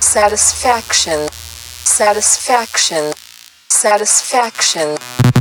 satisfaction, satisfaction, satisfaction.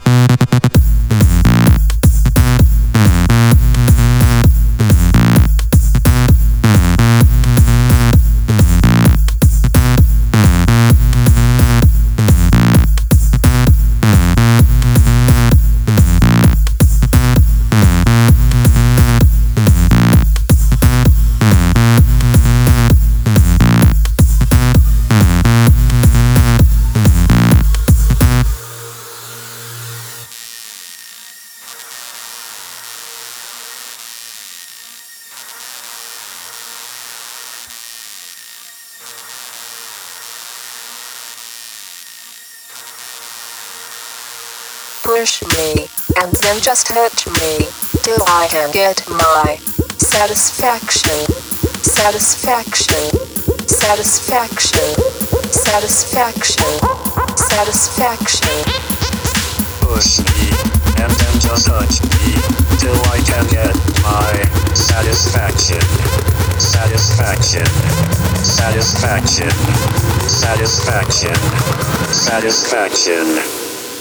Push me, and then just hurt me, till I can get my satisfaction, satisfaction, satisfaction, satisfaction, satisfaction. Push me, and then just touch me, till I can get my satisfaction, satisfaction, satisfaction, satisfaction, satisfaction.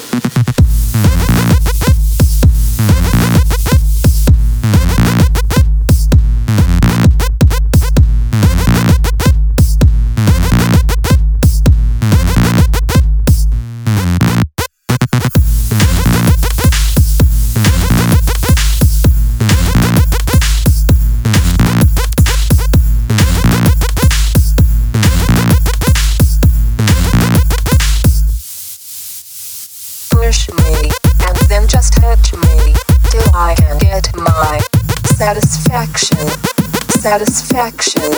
Push me, and then just hurt me, till I can get my satisfaction, satisfaction,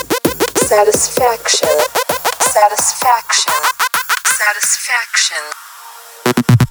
satisfaction, satisfaction, satisfaction.